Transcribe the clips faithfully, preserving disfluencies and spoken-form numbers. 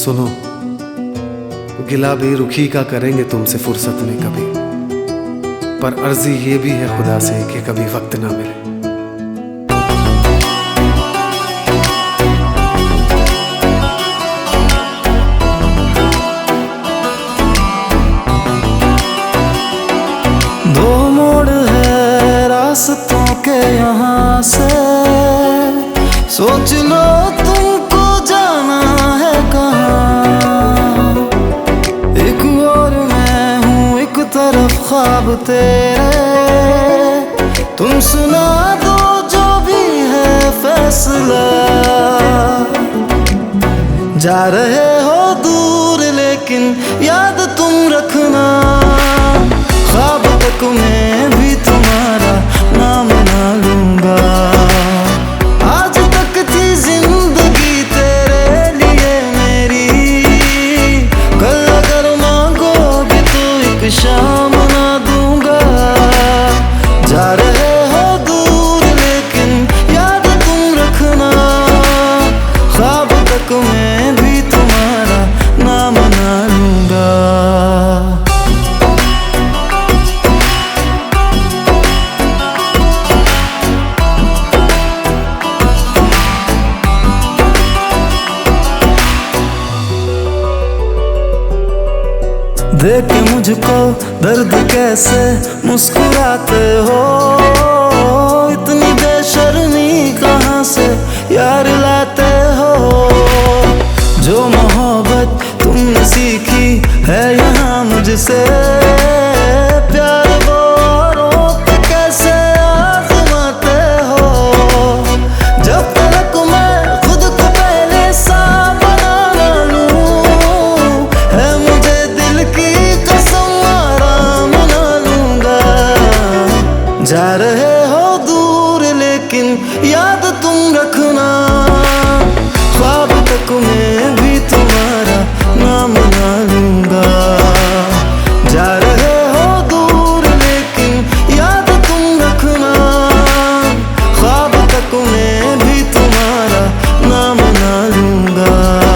सुनो, गिला भी रुखी का करेंगे तुमसे फुर्सत में कभी, पर अर्जी ये भी है खुदा से कि कभी वक्त ना मिले। दो मोड़ है रास्तों के यहाँ से, सोच लो तुमको जाना है कहाँ। एक और मैं हूँ, एक तरफ ख्वाब तेरे, तुम सुना दो जो भी है फैसला। जा रहे हो दूर लेकिन याद तुम रखना, ख्वाब तक मैं भी तुम्हारा नाम ना लूंगा। आज तक थी जिंदगी तेरे लिए मेरी, कल अगर मांगोगे तो एक शाम ना दूंगा। जा रहे हो दूर लेकिन याद तुम रखना, ख्वाब तक मैं भी तुम्हारा नाम ना लूंगा। देख के मुझको दर्द कैसे मुस्कुराते हो, इतनी बेशर्मी कहाँ से यार लाते हो। जो मोहब्बत तुमने सीखी है यहाँ मुझसे, प्यार वो औरों पे कैसे आजमाते हो। जब तक मैं खुद को पहले सा बना ना लूं, है मुझे दिल की कसम आराम ना लूंगा। जा रहे हो दूर लेकिन याद तुम रखना, ख्वाब तक मैं भी तुम्हारा नाम ना लूंगा। जा रहे हो दूर लेकिन याद तुम रखना, ख्वाब तक मैं भी तुम्हारा नाम ना लूंगा।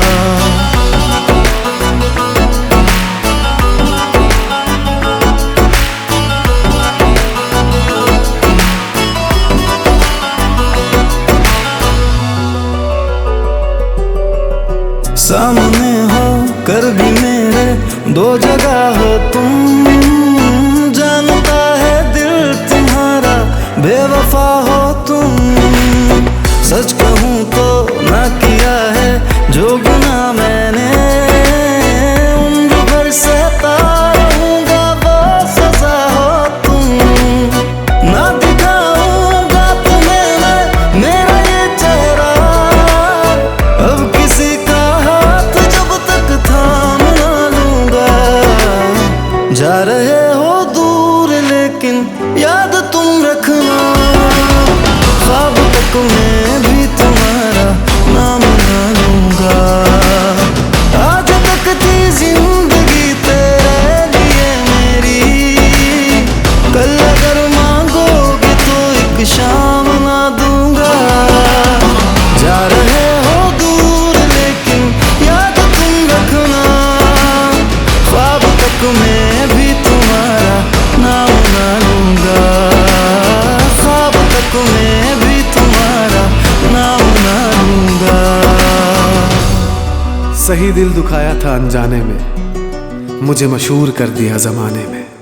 सामने हो कर भी मेरे दो जगह हो तुम, जानता है दिल तुम्हारा बेवफा हो तुम। सच कहूँ तो ना किया है जो गुनाह मैंने, उम्र भर सहता रहूंगा वो सजा हो तुम। ना दिखाऊंगा तुम्हें मैं मेरा ये चेहरा, अब किसी का हाथ जब तक थाम ना लूंगा। जा रहे हो दूर लेकिन याद तुम रखना, ख्वाब तक मैं भी तुम्हारा नाम ना लूंगा। आज तक थी जिंदगी तेरे लिए मेरी, कल अगर मांगोगे तो एक शाम ना दूंगा। जा रहे हो दूर लेकिन याद तुम रखना, ख्वाब तक मैं भी तुम्हारा नाम ना लूंगा। ख्वाब तक मैं भी तुम्हारा नाम ना लूंगा। सही दिल दुखाया था अनजाने में, मुझे मशहूर कर दिया जमाने में।